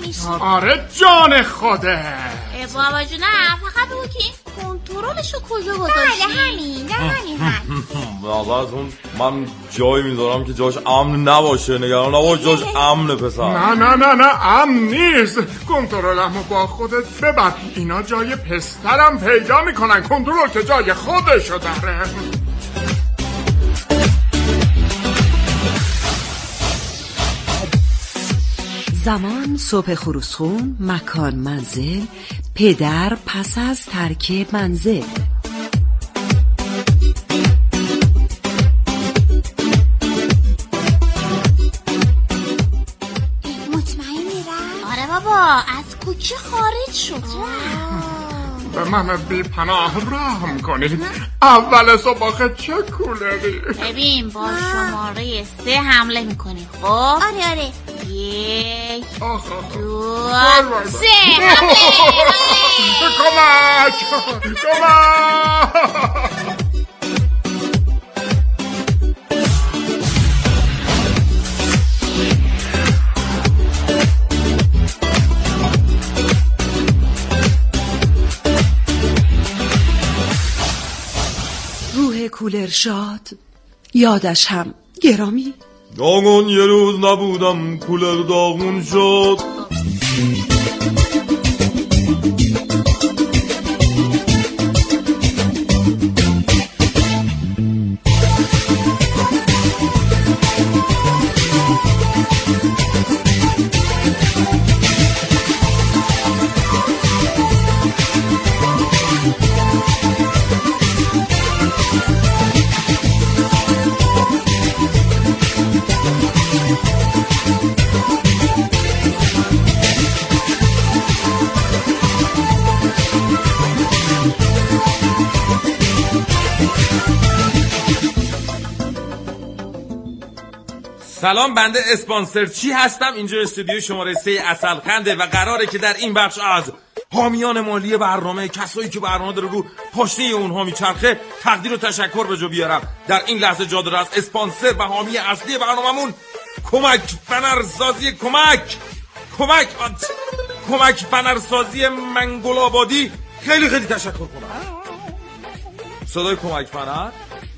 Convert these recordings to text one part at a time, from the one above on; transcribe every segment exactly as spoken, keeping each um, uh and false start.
نیست. آره جان خوده. بابا جونم فقط بگو که این کنترلشو کجا گذاشتی؟ بله همین در همین هم. نظرتون من جایی میذارم که جاش امن نباشه. نگران نباش جاش امنه پسر. نه نه نه نه امن نیست. کنترلمو با خودت ببر. اینا جای پسترم پیدا میکنن. کنترل که جای خودشو داره. زمان صبح خروسخون، مکان منزل، پدر پس از ترک منزل. مطمئنی رفت؟ آره بابا از کوچه خارج شد. به من بی پناه رحم کنید. اول صبح آخه چه کولری. ببین با شماره سه حمله میکنی. خب آره آره یک آخه دو آخه. سه حمله. کمک کمک. روح کولر شاد، یادش هم گرامی. داغون یه روز نبودم کولر داغون شد. سلام، بنده اسپانسر چی هستم. اینجا استودیو شماره سه عسلخنده و قراره که در این بخش از حامیان مالی برنامه، کسایی که برنامه داره رو پاشنه اونها میچرخه، تقدیر و تشکر به جا بیارم. در این لحظه جا داره از اسپانسر و حامی اصلی برنامه‌مون کمک فنرسازی کمک کمک کمک فنرسازی منگل‌آبادی خیلی خیلی تشکر کنم. صدای کمک فنر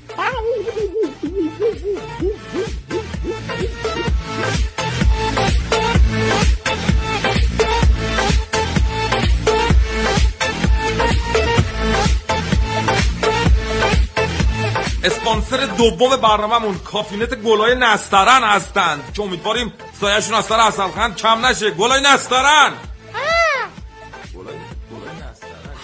اسپانسر دوم برنامه‌مون کافینت گلای نسترن هستند که امیدواریم سایه‌شون از سر عسلخند کم نشه. گلای نسترن گلای گلای نسترن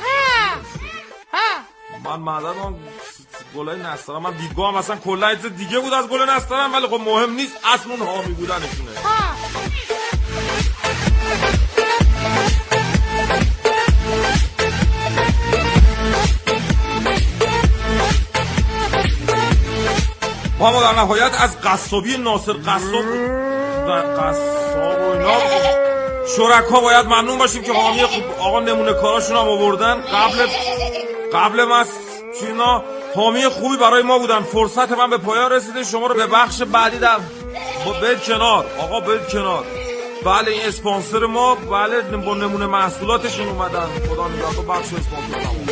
من معددم گلای نسترن. من دیدگاهم اصلا کلا چیز دیگه بود از گل نسترن، ولی خب مهم نیست، اصل اون حامی بودنشونه. و اما در نهایت از قصابی ناصر قصاب قصاب و اینا شرکا باید ممنون باشیم که حامی آقا نمونه کاراشون هم آوردن. قبل قبل ما چینا حامی خوبی برای ما بودن. فرصت من به پایان رسیده. شما رو به بخش بعدی در برید کنار آقا، برید کنار. بله این اسپانسر ما، بله با نمونه محصولاتشون اومدن. خدا نگهدار. بخش اسپانسر ما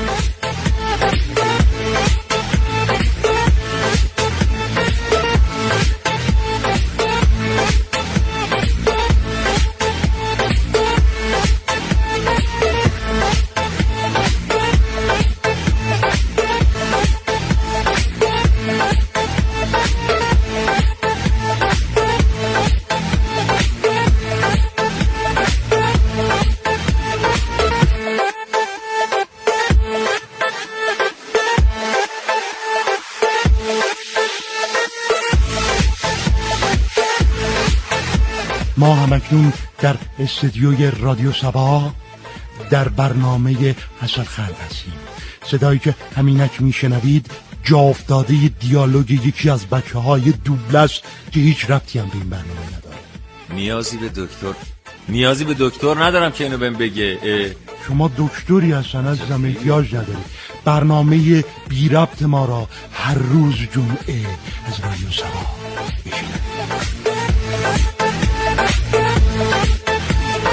ما همکنون در استودیوی رادیو سبا در برنامه عسلخند هستیم. صدایی که همینک میشنوید جا افتاده دیالوگ یکی از بچه های دوبله است که هیچ ربطی هم به این برنامه نداره. نیازی به دکتر نیازی به دکتر ندارم که اینو بهم بگه. اه. شما دکتری هستن عزیزم، احتیاج نداری. برنامه بی ربط ما را هر روز جمعه از رادیو سبا بشنوید.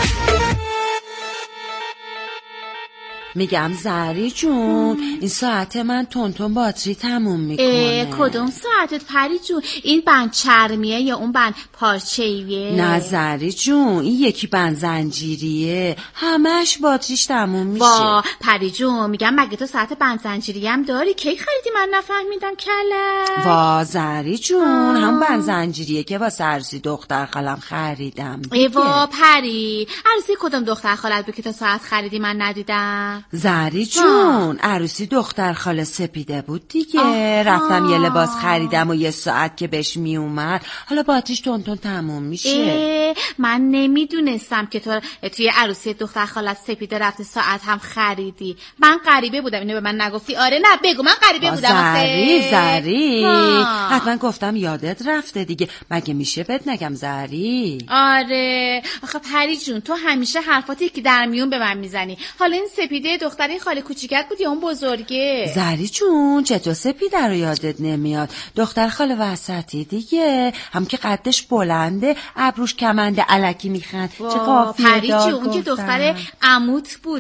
میگم زهری جون این ساعت من تونتون باتری تموم میکنه. کدوم ساعتت پری جون؟ این بند چرمیه یا اون بند پارچه‌ایه؟ نه زهری جون این یکی بند زنجیریه، همش باتریش تموم میشه. وا پری جون میگم مگه تو ساعت بند زنجیری هم داری؟ کی خریدی من نفهمیدم کله؟ وا زهری جون هم بند زنجیریه که واسه عروسی دختر خالم خریدم. ای وا پری عروسی کدوم دختر خالت بود که تا ساعت خریدی من ندیدم؟ زهری جون عروسی دختر خاله سپیده بود دیگه. آه. رفتم یه لباس خریدم و یه ساعت که بهش میومد حالا باتریش تونتون تموم میشه. من نمیدونستم که تو توی عروسی دختر خالت سپیده رفته ساعت هم خریدی. من غریبه بودم اینو به من نگفتی. آره نه بگو من غریبه بودم. زهری زهری حتما گفتم یادت رفته دیگه، مگه میشه بهت نگم زهری؟ آره آخه پری جون تو همیشه حرفاتی که در میون به من میزنی. حالا این سپیده دختری خاله کوچیکت بود یا اون بزرگه؟ زهری جون چطور سپیده رو یادت نمیاد؟ دختر خاله وسطی دیگه، هم که قدش بلنده ابروش کمنده الکی میخند. چه قافیه پری جون که دختر عموت بود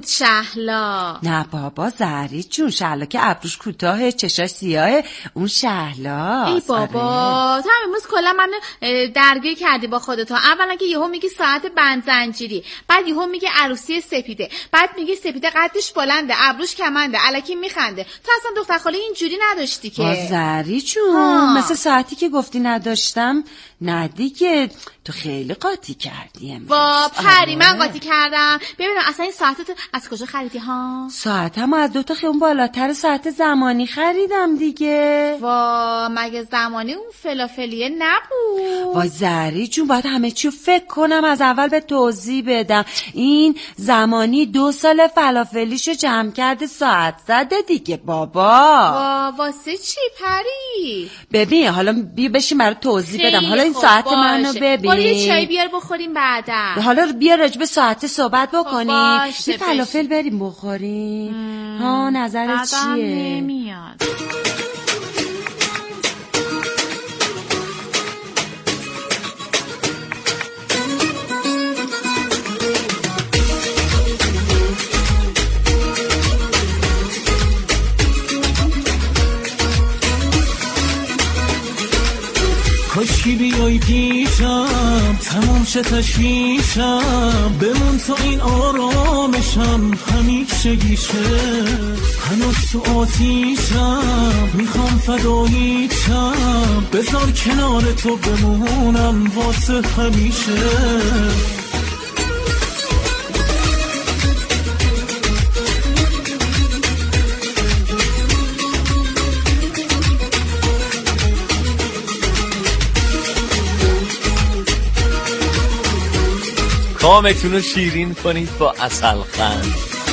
شهلا. نه بابا زهری جون شهلا که ابروش کوتاه چشاش سیاه اون شهلا. ای بابا آره. تو هم امروز کلا من درگیر کردی با خودت. اولا که یهو میگی ساعت بند زنجیری، بعد یهو میگی عروسی سپیده، بعد میگی سپیده قدش بلنده ابروش کمنده الکی میخنده. تو اصلا دختر خاله اینجوری نداشتی که. زهری جون مثل ساعتی که گفتی نداشتم نه دیگه، تو خیلی قاطی کردی امروز. وا پری من قاطی کردم. ببینم اصلا این ساعتت از کجا خریدی ها؟ ساعتم از دو تا خیون بالاتر ساعت زمانی خریدم دیگه. وا مگه زمانی اون فلافلیه نبود؟ وای زهری جون باید همه چیو فکر کنم از اول به توضیح بدم. این زمانی دو سال فلافلیشو جمع کرده ساعت زده دیگه بابا. وا واسه چی پری؟ ببین حالا بیا بشین برای توضیح بدم. حالا این ساعت باشه. منو ببین. برو یه چای بیار بخوریم بعدا. حالا بیا راجع به ساعت صحبت بکنیم. یه فلافل بریم بخوریم. ها نظرت چیه؟ نمیاد. کاشکی بیای پیشم تمام شه تشویشم، بمون تا این آرامشم همیشه گیشه. هنوز تو آتیشم میخوام فداییشم، بذار کنار تو بمونم واسه همیشه. کامتون رو شیرین کنید با عسل خند.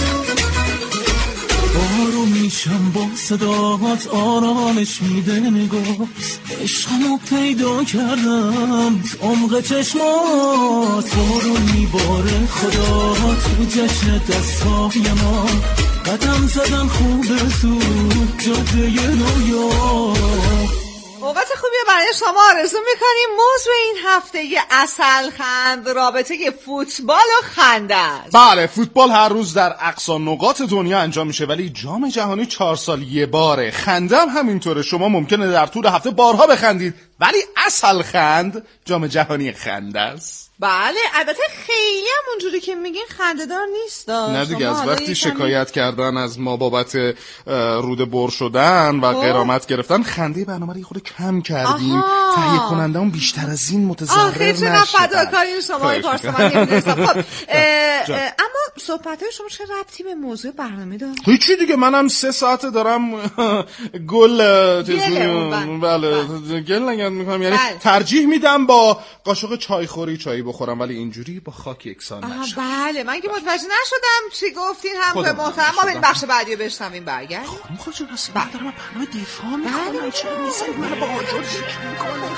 آروم میشم با صداهات آرامش میده نگاست، عشقمو پیدا کردم تو عمق چشمات. بارون میباره خدا تو جشن دستای ما، قدم زدن خوبه تو جاده رویا. اوقات خوبی برای شما آرزو میکنیم. موضوع این هفته ی عسل خند رابطه ی فوتبال و خنده است. بله فوتبال هر روز در اقصا نقاط دنیا انجام میشه، ولی جام جهانی چهار سال یه باره. خنده هم همینطوره، شما ممکنه در طول هفته بارها بخندید، ولی عسل خند جام جهانی خنده است. بله البته خیلی هم اونجوری که میگین خنده‌دار نیست. نه دیگه از وقتی شکایت کردن از ما بابت روده بر شدن و غرامت گرفتن خنده برنامه رو خود کم کردیم. تهیه کننده‌مون بیشتر از این متضرر نشدن. آخه چه فداکاری شما ای پارسا من نمی‌دونستم. خب اما صحبت‌های شما چه ربطی به موضوع برنامه داره؟ هیچی دیگه، منم سه ساعته دارم گل بله گل نگرد میکنم، یعنی ترجیح میدم با قاشق چای خوری چای بخورم ولی اینجوری با خاک یکسان نشم. بله من که متوجه نشدم چی گفتین همکار محترم. ما بریم بخش بعدی رو بشنویم برگرد. خانم خودشون رسید من دارم برنامه دفاع میکنم. چرا میسید من با آجر ذکر میکنم؟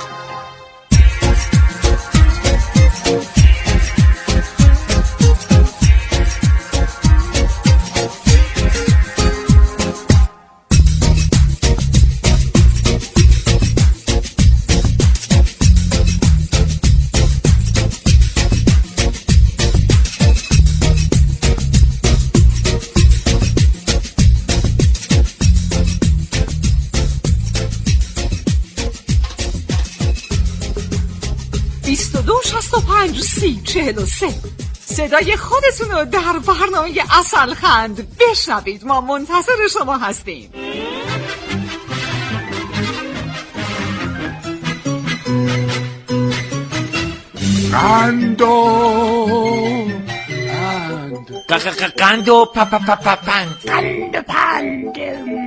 پنج سی چهل و سه. صدای خودتون رو در برنامه عسل خند بشنوید. ما منتظر شما هستیم. قندو قندو پا پا پا پا پند قند پند.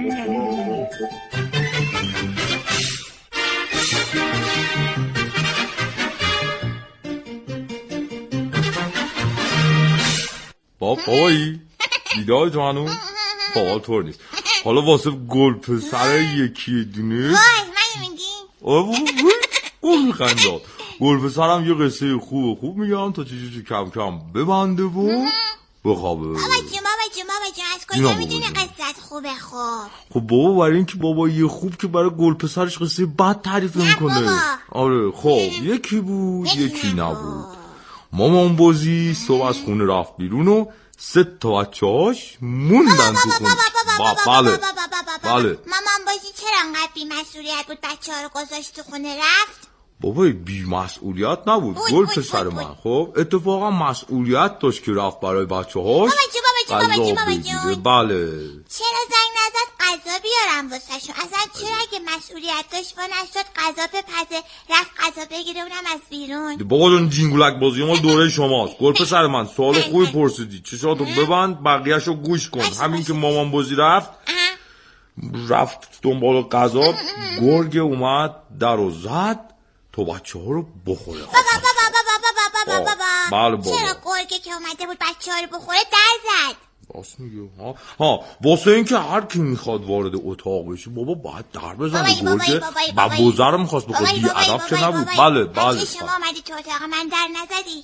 بابایی بیدای تو هنوز بابا طور نیست. حالا واسه گل پسر یکی دونه وای من میگی آه گل میخنداد. گل پسرم یه قصه خوب خوب میگم تا چیزی کم کم ببنده و بخوابه. بابا جون بابا جون بابا جون از کجا میدونی قصت خوبه؟ خوب خب بابا برای اینکه بابا یه خوب که برای گل پسرش قصه بد تعریف میکنه. آره خب یکی بود یکی نبود. مامان بازی صبح از خونه رفت بیرون و سه تا بچه‌هاش موندن تو خونه. بله بله. مامان بازی چرا انقدر بی‌مسئولیت بود بچه‌ها رو گذاشت تو خونه رفت؟ بابا بی‌مسئولیت نبود گل پسر من. خب اتفاقا مسئولیت داشت که رفت برای بچه‌هاش بابا جون بابا جون بابا جون بله. چرا زنگ نزد غذا بیارم واسهشون؟ اصلا چرا اگه مسئولیت داشت و نشد غذا بپزه رفت غذا بگیره اونم از بیرون؟ بابا جون جینگولک بازی ما دوره شماست. گل پسر من سوال خوبی پرسیدی. چشاتو ببند بقیه‌شو گوش کن. همین که مامان بازی رفت رفت دنبال غذا گرگ اومد درو زد تو بچه ها رو بخوره. بابا بابا بابا بابا بابا بله بابا. چرا گرگه که اومده بود بچه ها رو بخوره در زد؟ راست میگه ها ها واسه اینکه هر کی میخواد وارد اتاق بشه بابا باید در بزنه. گرگه با بوزه رو میخواست بخوره بی ادب که نبود. بله بله. شما اومدی تو اتاق من در نزدی؟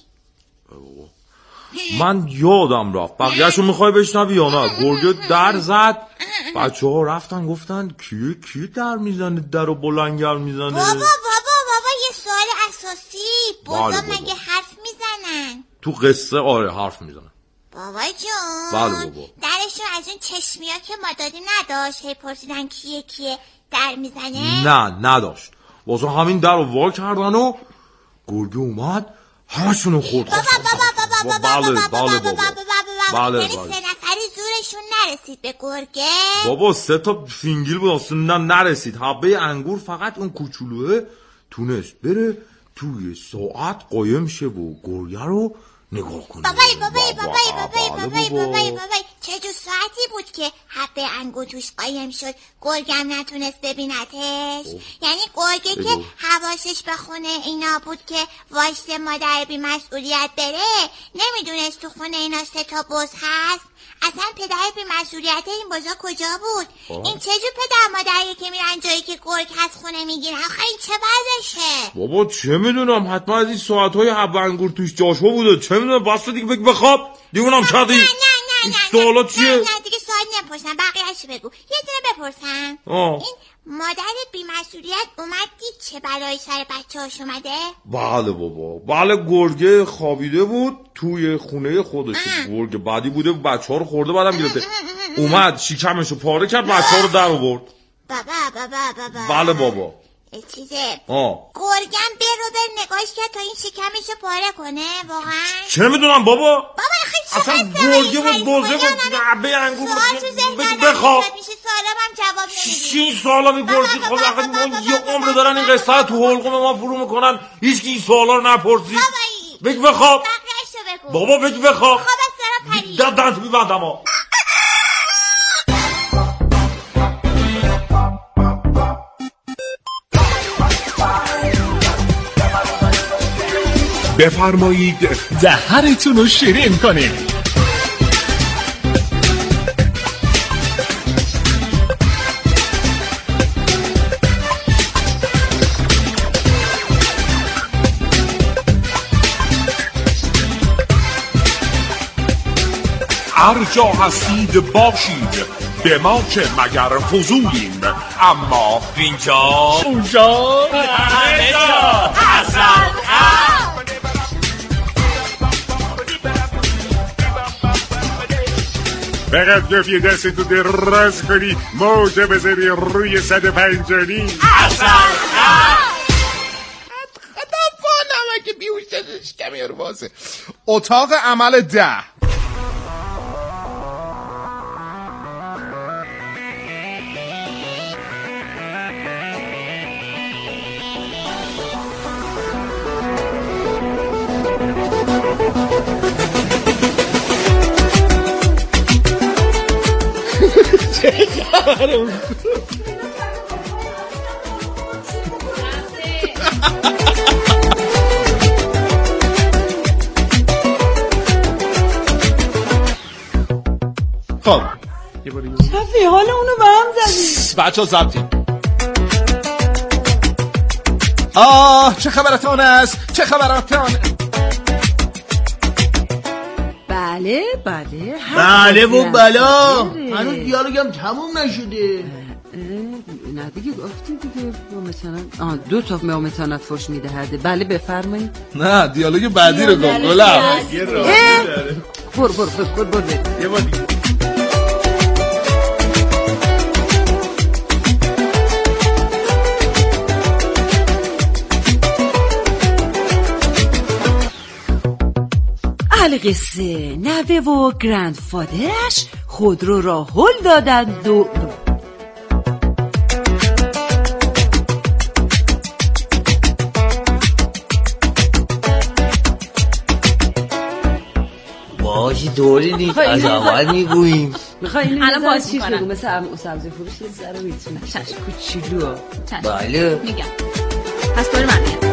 من یادم رفت. بقیه‌شو میخوای بشنوی یا نه؟ گرگه در زد بچه ها رفتن گفتن کیه کیه در میزنه در و بلنگر میزنه. بابا بابا بابا یه سوال اساسی. بوزا مگه حرف میزنن؟ تو قصه آره حرف میزنن. بابا جون بله بابا. درشون از اون چشمی ها که ما دادی نداشت؟ هی پرسیدن کیه کیه در میزنه؟ نه نداشت. واسه همین در رو وا کردن و گرگه اومد همشونو خورد. بابا بابا بابا بابا بله بله بابا. بله یعنی سه نفری زورشون نرسید به گرگه؟ بابا سه تا فینگیل بود اصلا نرسید. حبه انگور فقط اون کوچولوه تونست بره توی ساعت قایم شه و گرگه رو نگاه کنه. بابای بابای بابای بابای بابای بابای بابای چه جو ساعتی بود که حبه انگور توش قایم شد گرگم نتونست ببینتش؟ یعنی گرگه که حواسش به خونه اینا بود که واسه مادر بی مسئولیت بره نمیدونست تو خونه اینا سه تا بز هست؟ اصلا پدر بی مسئولیت این بزا کجا بود؟ آه. این چه جو پدر مادریه که میرن جایی که گرگ هست خونه میگیرن؟ آخه این چه وضعشه؟ بابا چه میدونم حتما از این ساعتهای حبه انگور توش جاشو بوده. چه میدونم بسته دیگه بگی بخواب دیونم کردی. نه نه نه نه سوالا چیه؟ نه نه دیگه سوال نپرسن بقیه‌اشو بگو. یه دونه بپرسن. آه. این مادر بی‌مسئولیت اومد دید چه بلایی سر بچه‌هاش اومده؟ بله بابا بله. گرگه خوابیده بود توی خونه خودش. گرگه بعدی بوده بچه‌ها رو خورده بعدم گرفته اومد شکمشو پاره کرد بچه‌ها رو در آورد. بابا بابا بابا بله بابا. چیزه آه گرگم به رو به نگاهش کرد تا این شکمشو پاره کنه واقعا؟ چه میدونم بابا. بابا خیلی اصلا گرگه بود بوزه بود حبه انگور بود. بخواب میشه سوالم هم جواب نمیدی. چی سوالا میپرسی؟ خب آخه یه عمر دارن این قصه تو حلقوم ما فرو میکنن هیچ کی این سوالا رو نپرسی. بگو بخواب. بقیه‌اشو بگو. بابا بگو بخواب. خواب از سرا پرید. دادن تو میبندم ها. بفرمایید دهنتون رو شیرین کنید. هر جا هستید باشید به ما که مگر فضولیم اما اینجا اونجا همه جا عسل خند. فقط گفت دستتو دراز کنی موجه بذاری روی صد پنجانی عسل خند. خدا فانم اگه بیوشتش کمی یه رو بازه. اتاق عمل ده. خب صفی حال اونو به هم زدی. بچه ها زبطی. آه چه خبرتان است؟ چه خبرتان؟ بله بله بله و بلا. هنوز دیالوگم تموم نشده. نه دیگه گفتیم دیگه مثلا آه دو تا متانت فوش میدهده. بله بفرمایید. نه دیالوگ بعدی رو گفت گلم. بر بر بر بر بر یه بار دیگه. القصه نوه و گرندفادرش خودرو را هل دادند و باشه دوری نیست از اول میگوییم. میخوایی اینو الان باز چیز میکنم بگو مثل سبزی فروش یه ذره میتونه کوچولو. بله میگم پس بریم من میگم.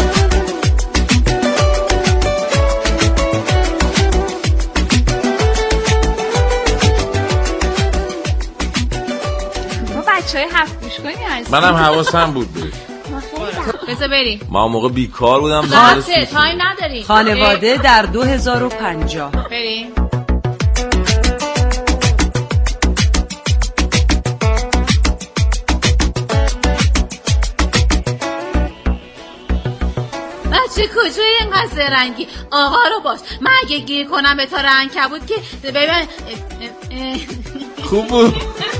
بچه های هفت گوش کنی هستی. منم حواسم بود بهش. بذار بریم. ما موقع بیکار بودم. زبطه تایم نداریم. خانواده در دو هزار و پنجاه. بریم. بچه کجای اینقدر زرنگی؟ آقا رو باش. من اگه گیر کنم به تا عنکبوت که ببین خوب بود.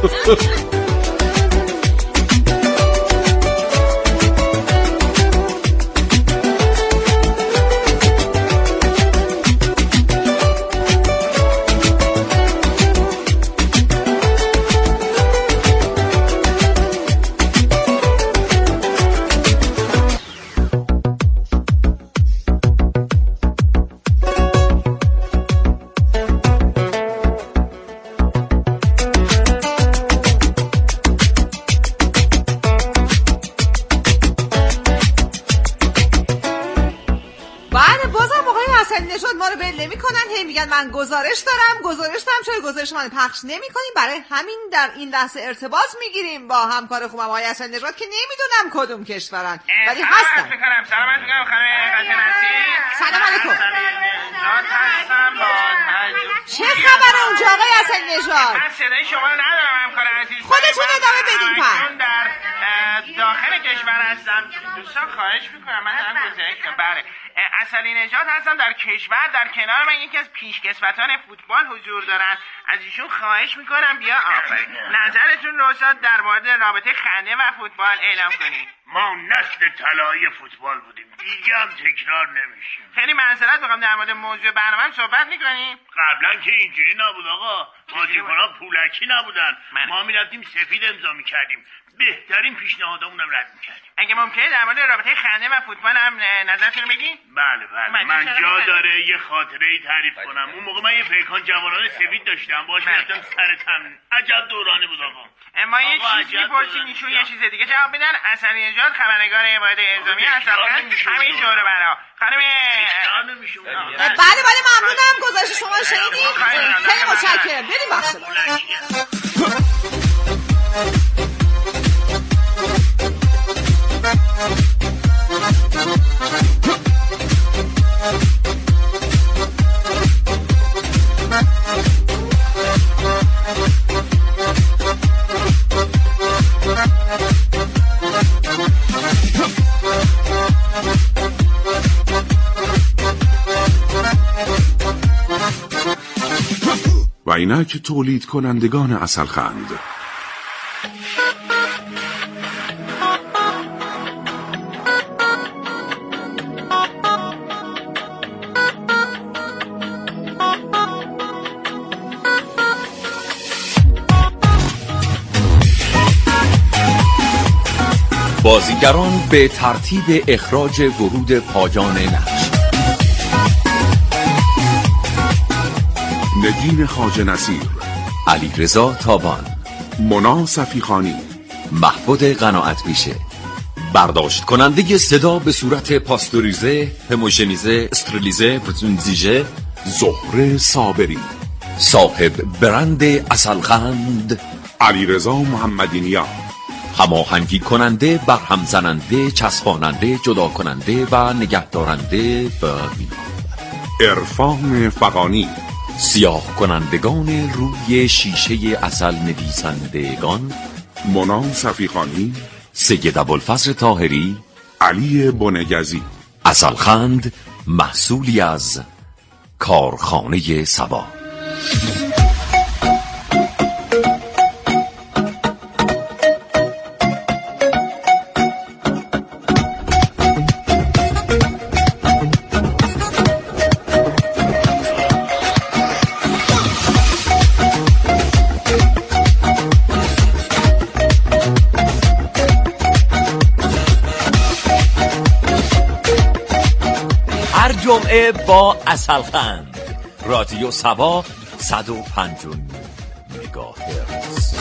من گزارش دارم گزارش دارم چرا گزارش من پخش نمی کنیم؟ برای همین در این لحظه ارتباط میگیریم با همکار خوبم آقای حسن نژاد که نمیدونم کدوم کشورن ولی هستن. سلام علیکم خانم قاسم‌نسی. سلام علیکم. هستم با چه خبره اونجا آقای حسن نژاد؟ من صدای شما رو ندارم همکار عزیز. خودتون ادامه بدین پس. در داخل کشور هستم. دوستان خواهش میکنم من دارم گزارش کنم. بله عسلی نژاد هستم در کشور. در کنار من یکی از پیشکسوتان فوتبال حضور دارن. از ایشون خواهش میکنم بیا آفرین نظرتون رو در مورد رابطه خنده و فوتبال اعلام کنید. ما نسل طلایی فوتبال بودیم دیگه هم تکرار نمیشیم. خیلی معذرت میخوام در مورد موضوع برنامه صحبت میکنیم. قبلا که اینجوری نبود آقا. بازیکن‌ها پولکی نبودن. ما میرفتیم سفید امضا میکردیم. بهترین پیشنهادامونم رد میکردیم. اگه ممکنه در مورد رابطه خنده و فوتبال هم نظرتون رو بگین؟ بله بله من جا داره یه خاطره ای تعریف کنم. اون موقع من یه پیکان جوانان سفید داشتم باهاش میرفتم سر تمرین. عجب دورانی بود آقا. ما یه چیزی پرسیم ایشون یه چیز دیگه جواب بدن. عسلی نژاد خبرنگار واحد اعزامی هستن. همین جوره برا خانم بله بله ممنونم گزارش شما رو شنیدیم. خیلی متشکرم. بریم بخش و اینک تولید کنندگان عسلخند. بازیگران به ترتیب اخراج ورود پایان نقش: نگین خواجه نصیر، علیرضا تابان، مونا صفیخانی، محبود قناعت بیشه. برداشت کننده صدا به صورت پاستوریزه، هموژنیزه، استرلیزه، پرزونزیژه، زهره صابری. صاحب برند عسلخند، علیرضا محمدی نیا. هماهنگی کننده، برهم زننده، چسباننده، جدا کننده و نگهدارنده و عرفان فغانی. سیاه کنندگان روی شیشه عسل نویسندگان: مونا صفیخانی، سید ابوالفضل طاهری، علی بنگزی. عسلخند محصولی از کارخانه صبا. جمعه با عسلخند، رادیو صبا صد و پنج مگاهرتز.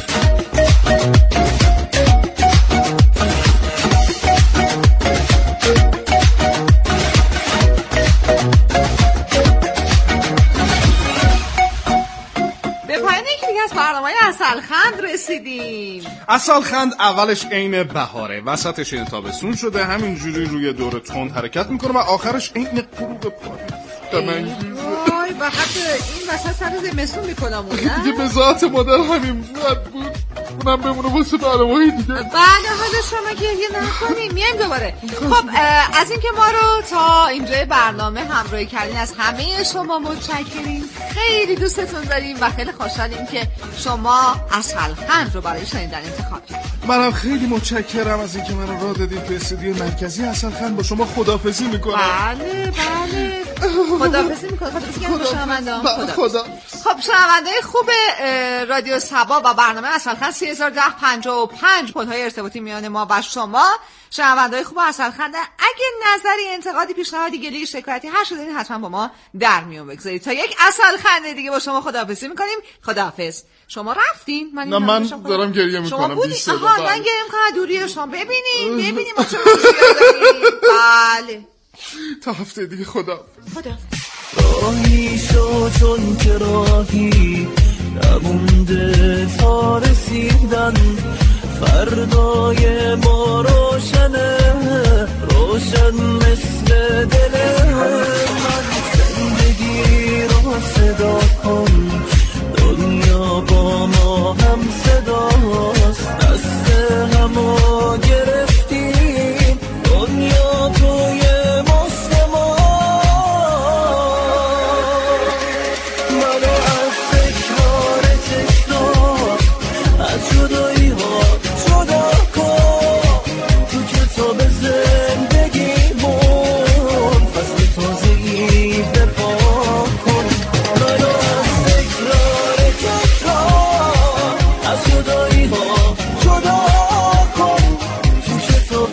به پایان یکی دیگه از برنامه‌های عسلخند رسیدیم. عسلخند اولش عین بهاره، وسطش این تابستون شده، همینجوری روی دور تند حرکت میکنه و آخرش عین غروب پاییز. وای فقط این وسط سر زمستون میکنم اون دیگه به ذات مادر همین بود، اونم بمونه واسه برنامه‌های دیگه. بله حالا شما گریه نکنیم، میایم دوباره. خب از اینکه ما رو تا اینجای برنامه همراهی کردین از همه شما متشکریم. خیلی دوستتون داریم و خیلی خوشحالیم که شما عسلخند رو برای شنیدن انتخاب کردید. منم خیلی متشکرم از اینکه منو راه دادید تو استودیو مرکزی عسلخند. با شما خداحافظی میکنم. بله بله خداحافظی میکنم. خداحافظی کنم با شنونده‌ها. خدا. خب شنونده‌های خوب رادیو صبا و برنامه عسلخند سه هزار و ده پنجاه و پنج پل‌های ارتباطی میان ما و شما شنونده‌های خوب عسلخند، اگه نظری، انتقادی، پیشنهادی، گله‌ای، شکایتی هر چیزی حتما با ما در میون بگذارید. تا یک عسلخند دیگه با شما خداحافظی میکنیم. خداحافظ. شما رفتین؟ من نه من دارم گریه میکنم. شما بودی؟ آها من گریه میکنم دوری شما. ببینیم ببینیم ما چه مشکلی داریم. بله تا هفته دیگه. خدا خدا. راهی شو چون که راهی نمونده تا رسیدن، فردای ما روشنه روشن مثل دل من. زندگی رو صدا کن، دنیا با ما هم صداست، دست همو گرفتیم، دنیا توی مست ما. منو از تکرار تکرار از جدایی ها جدا کن، تو کتاب زندگیمون فصل تازه‌ای بپا کن. منو از تکرار تکرار از جدایی ها جدا کن، تو کتاب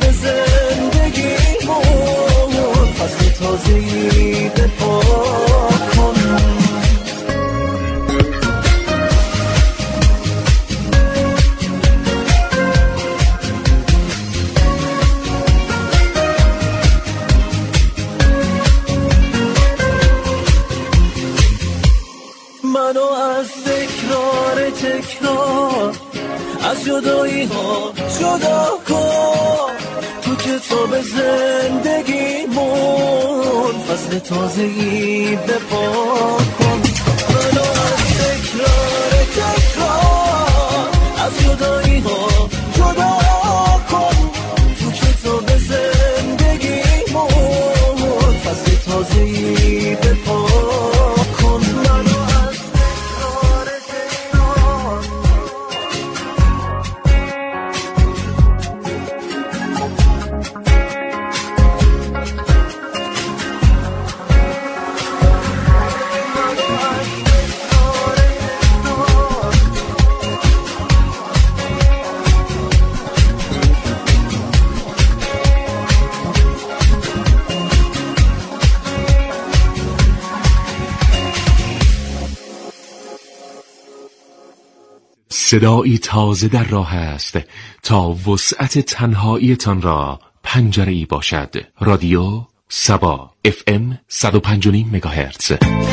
زندگیمون فصل تازه‌ای بپا کن. منو از تکرار تکرار از جدایی ها جدا کن، تو کتاب زندگیمون فصل تازه‌ای بپا کن. منو از تکرار تکرار از جدایی ها جدا کن، تو کتاب زندگیمون فصل تازه‌ای بپا کن. منو از تکرار تکرار منو صدایی تازه در راه است تا وسعت تنهاییتان را پنجره‌ای باشد. رادیو سبا اف ام صد و پنج و نیم مگاهرتز.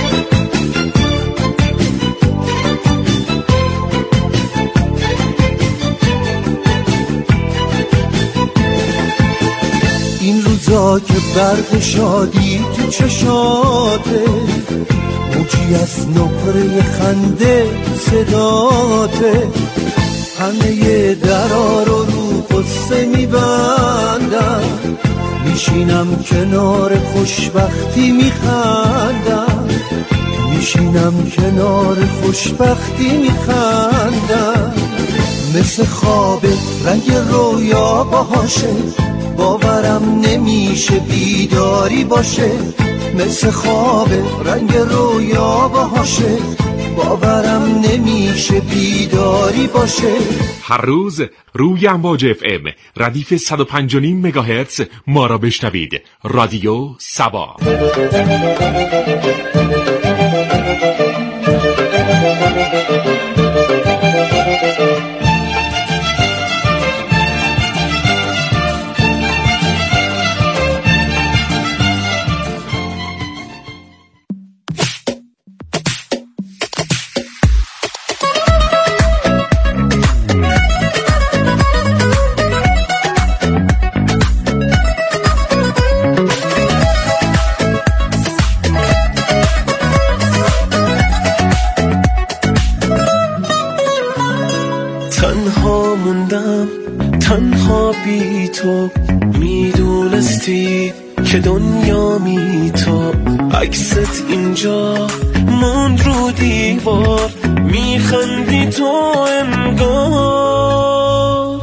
این روزا که برق شادی تو چشاته، موجی از نقره خنده صداته، همه درا رو رو قصه میبندم، میشینم کنار خوشبختی میخندم، میشینم کنار خوشبختی میخندم، مثل خواب رنگ رویا باشه، باورم نمیشه بیداری باشه، مثل خواب رنگ رویا باشه، باورم نمیشه بیداری باشه. هر روز روی امواج اف ام ردیف صد و پنج و نیم مگاهرتز ما را بشنوید. رادیو سبا. تنها موندم، تنها بی تو، میدونستی که دنیا می تو، عکست اینجا موند رو دیوار، میخندی تو انگار.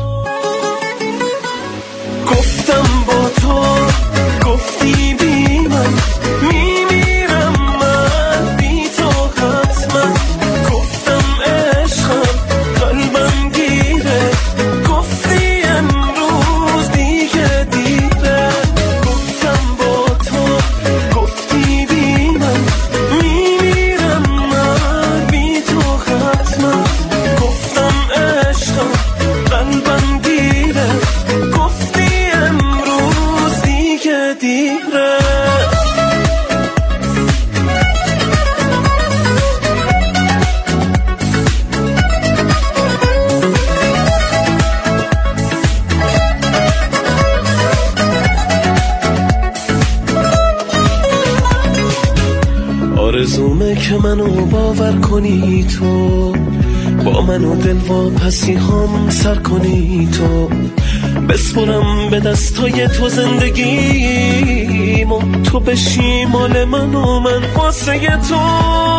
گفتم با تو، گفتی بی من میمیرم من بی تو حتما، گفتم عشقم قلبم گیره، گفتی امروز دیگه دیره. گفتم با تو، گفتی بی من میمیرم من بی تو حتما، گفتم عشقم قلبم گیره، گفتی امروز دیگه دیره. آرزومه که منو باور کنی تو، با منو دل واپسی هم سر کنی تو، بسپرم به دستای تو زندگیمو، تو بشی مال من و من واسه تو.